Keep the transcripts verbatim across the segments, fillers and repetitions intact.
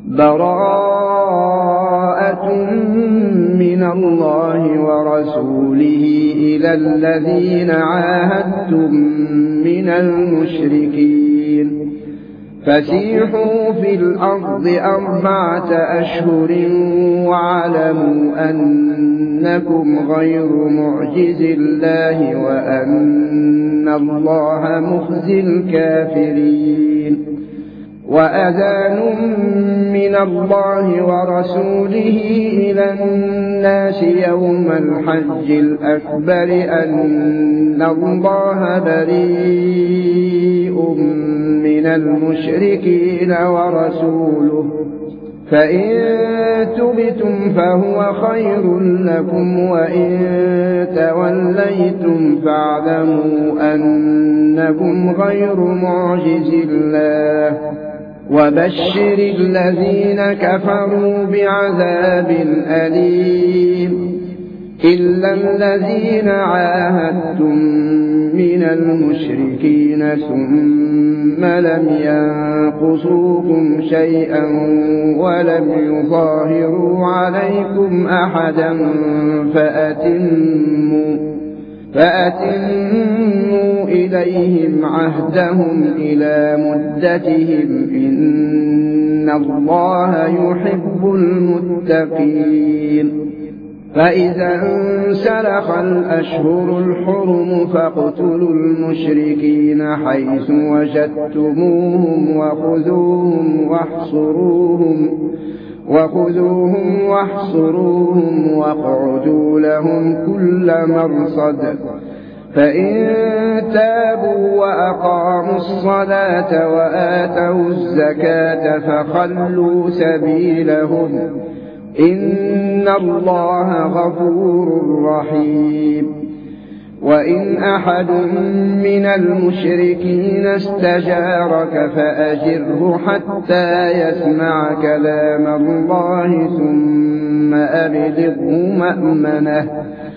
براءة من الله ورسوله إلى الذين عاهدتم من المشركين فسيحوا في الأرض أربعة أشهر واعلموا أنكم غير معجز الله وأن الله مخزي الكافرين وأذان من الله ورسوله إلى الناس يوم الحج الأكبر أن الله بريء من المشركين ورسوله فإن تبتم فهو خير لكم وإن توليتم فاعلموا أنكم غير معجز الله وبشر الذين كفروا بعذاب أليم إلا الذين عاهدتم من المشركين ثم لم ينقصوكم شيئا ولم يظاهروا عليكم أحدا فأتموا فأتموا إليهم عهدهم إلى مدتهم إن الله يحب المتقين فإذا انسلخ الأشهر الحرم فاقتلوا المشركين حيث وجدتموهم وخذوهم واحصروهم وخذوهم واحصروهم واقعدوا لهم كل مرصد فإن تابوا وأقاموا الصلاة وآتوا الزكاة فخلوا سبيلهم إن الله غفور رحيم وإن أحد من المشركين استجارك فأجره حتى يسمع كلام الله ثم أبلغه مأمنه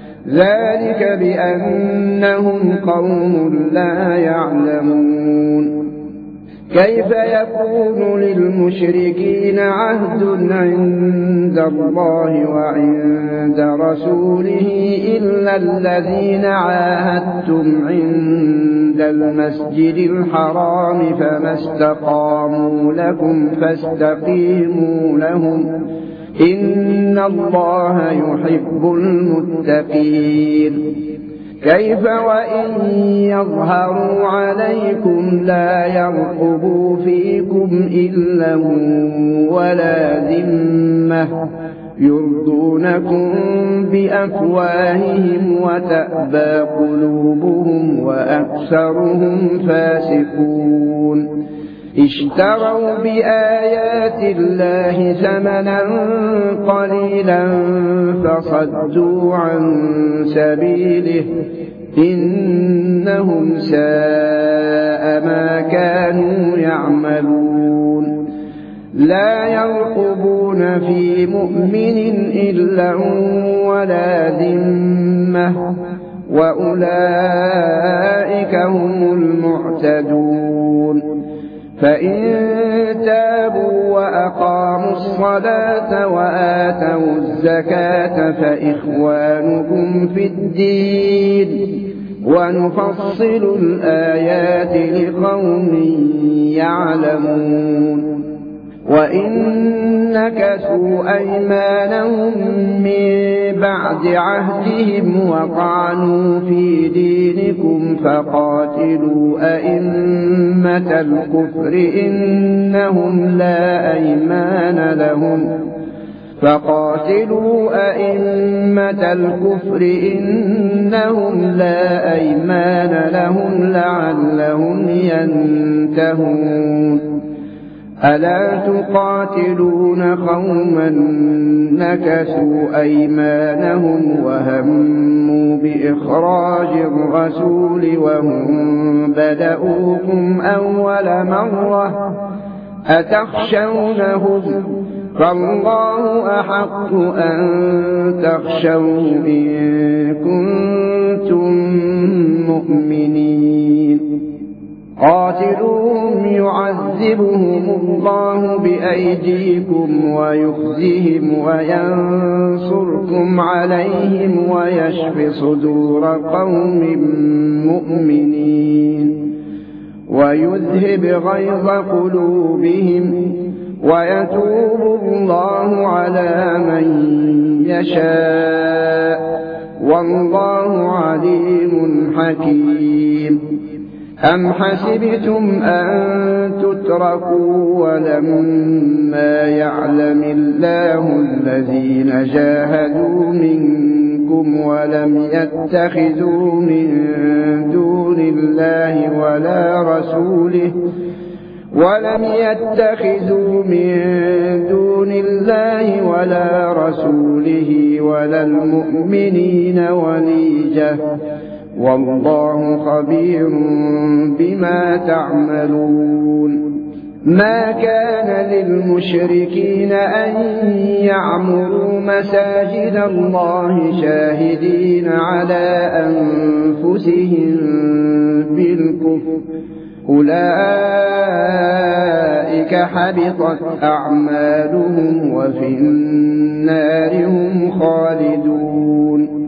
ذلك بأنهم قوم لا يعلمون كيف يكون للمشركين عهد عند الله وعند رسوله إلا الذين عاهدتم عند المسجد الحرام فما استقاموا لكم فاستقيموا لهم إن الله يحب المتقين كيف وإن يظهروا عليكم لا يرقبوا فيكم إلا ولا ذمة يرضونكم بأفواههم وتأبى قلوبهم وأكثرهم فاسقون اشتروا بآيات الله ثمنا قليلا فصدوا عن سبيله إنهم ساء ما كانوا يعملون لا يرقبون في مؤمن إلا ولا ذمة وأولئك هم المعتدون فإن تابوا وأقاموا الصلاة وآتوا الزكاة فإخوانكم في الدين ونفصل الآيات لقوم يعلمون وإن نكثوا أيمانهم من بعد عهدهم وطعنوا في دينكم فقاتلوا أئمة الكفر إنهم لا أيمان لهم فقاتلوا أئمة الكفر إنهم لا أيمان لهم لعلهم ينتهون ألا تقاتلون قوما نكثوا أيمانهم وهموا بإخراج الرسول وهم بدؤوكم أول مرة أتخشونهم فالله أحق أن تخشوه إن كنتم مؤمنين قاتلوهم يعذبهم الله بأيديكم ويخزهم وينصركم عليهم ويشف صدور قوم مؤمنين ويذهب غيظ قلوبهم ويتوب الله على من يشاء والله عليم حكيم. أم حسبتم أن تتركوا ولما يعلم الله الذين جاهدوا منكم ولم يتخذوا من دون الله ولا رسوله ولم يتخذوا من دون الله ولا رسوله ولا المؤمنين وليجة والله خبير بما تعملون. ما كان للمشركين أن يعمروا مساجد الله شاهدين على أنفسهم بالكفر أولئك حبطت أعمالهم وفي النار هم خالدون.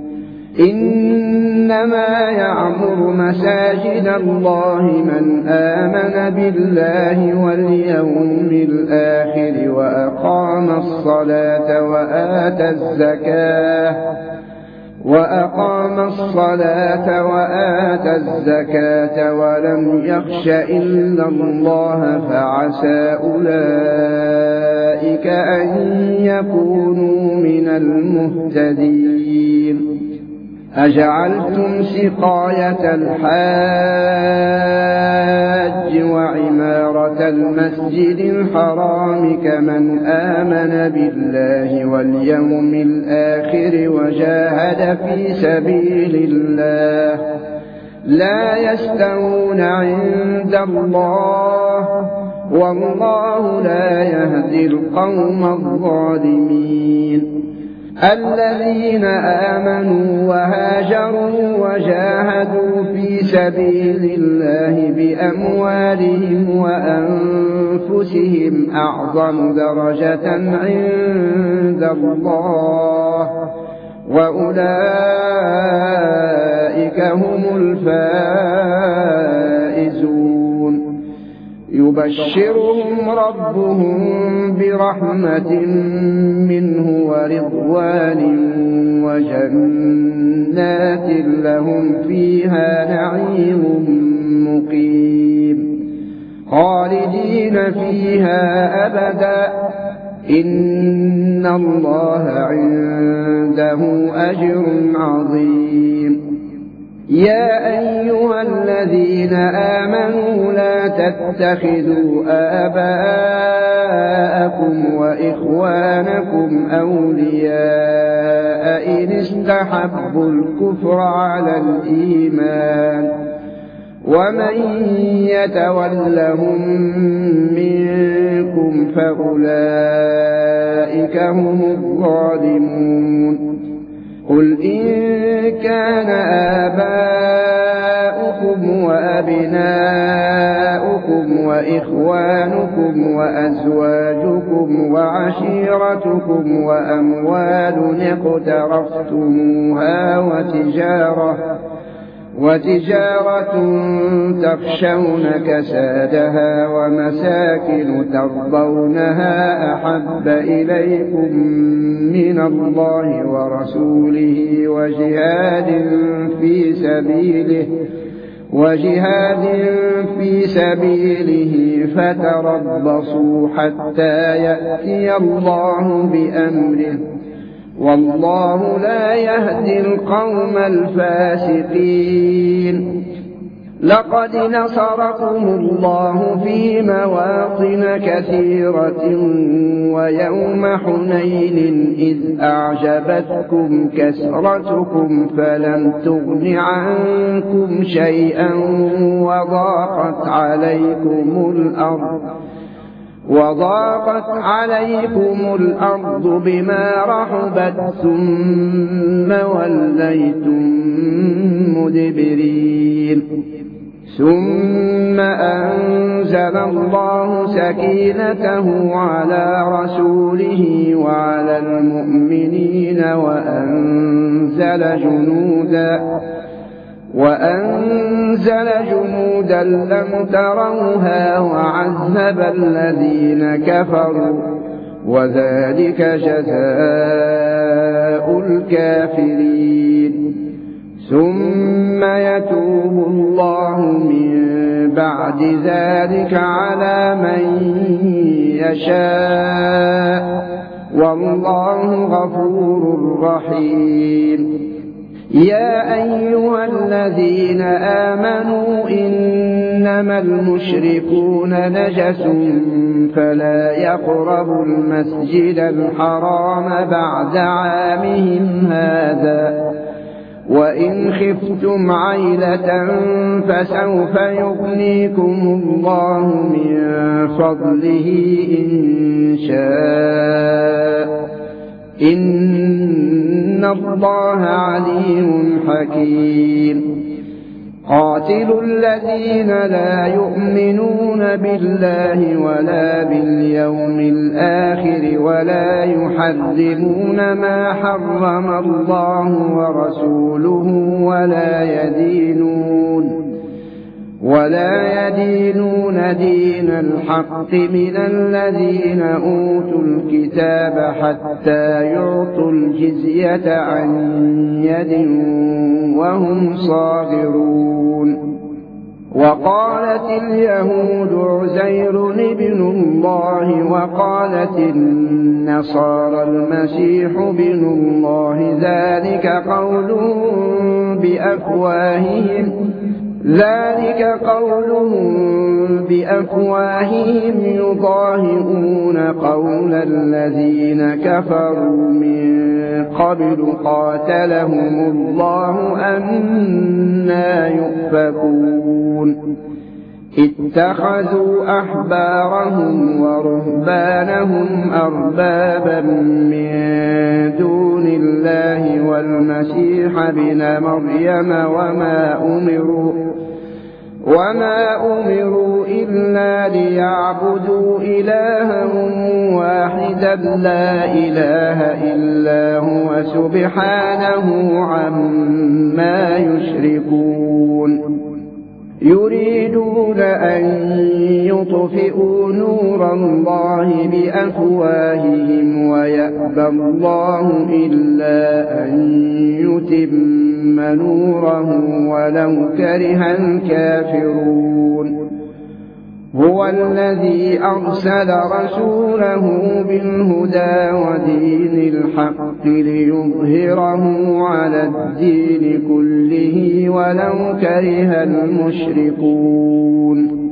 إنما يعمر مساجد الله من آمن بالله واليوم الآخر وأقام الصلاة وآتى الزكاة وأقام الصلاة وآتى الزكاة ولم يخش إلا الله فعسى أولئك أن يكونوا من المهتدين. أجعلتم سقاية الحاج وعمارة المسجد الحرام كمن آمن بالله واليوم الآخر وجاهد في سبيل الله لا يستوون عند الله والله لا يهدي القوم الظالمين. الذين آمنوا وهاجروا وجاهدوا في سبيل الله بأموالهم وأنفسهم أعظم درجة عند الله وأولئك هم الفائزون. يبشرهم ربهم برحمة منه ورضوان وجنات لهم فيها نعيم مقيم خالدين فيها أبدا إن الله عنده أجر عظيم. يا أيها الذين آمنوا لا تتخذوا آباءكم وإخوانكم أولياء إن استحبوا الكفر على الإيمان ومن يتولهم منكم فأولئك هم الظالمون. قل إن كان آباؤكم وأبناؤكم وإخوانكم وأزواجكم وعشيرتكم وأموال اقترفتموها وتجارة وتجارة تخشون كسادها ومساكن ترضونها أحب إليكم من الله ورسوله وجهاد في سبيله وجهاد في سبيله فتربصوا حتى يأتي الله بأمره والله لا يهدي القوم الفاسقين. لقد نصركم الله في مواطن كثيرة ويوم حنين إذ أعجبتكم كثرتكم فلم تغن عنكم شيئا وضاقت عليكم الأرض وضاقت عليكم الأرض بما رحبت ثم وليتم مدبرين. ثم أنزل الله سكينته على رسوله وعلى المؤمنين وأنزل جنودا وأنزل جنودا لم تروها وعذب الذين كفروا وذلك جزاء الكافرين ثم يتوب الله من بعد ذلك على من يشاء والله غفور رحيم يا أيها الذين آمنوا إنما المشركون نجس فلا يقربوا المسجد الحرام بعد عامهم هذا وإن خفتم عيلة فسوف يغنيكم الله من فضله إن شاء إن الله عليم حكيم قاتلوا الذين لا يؤمنون بالله ولا باليوم الآخر ولا يحرمون ما حرم الله ورسوله ولا يدينون ولا يدينون دين الحق من الذين أوتوا الكتاب حتى يعطوا الجزية عن يد وهم صاغرون وقالت اليهود عزير ابن الله وقالت النصارى المسيح ابن الله ذلك قولهم بأفواههم ذلك قولهم بأفواههم يضاهئون قول الذين كفروا من قبل قاتلهم الله أنى يؤفكون اتخذوا أحبارهم ورهبانهم أربابا من دون الله والمسيح ابن مريم وما أمروا وما أمروا إلا ليعبدوا إلها واحدا لا إله إلا هو سبحانه عما يشركون يريدون أن يطفئوا نور الله بأفواههم ويأبى الله إلا أن يتم نوره ولو كره الكافرون هو الذي أرسل رسوله بالهدى ودين الحق ليظهره على الدين كله ولو كره المشركون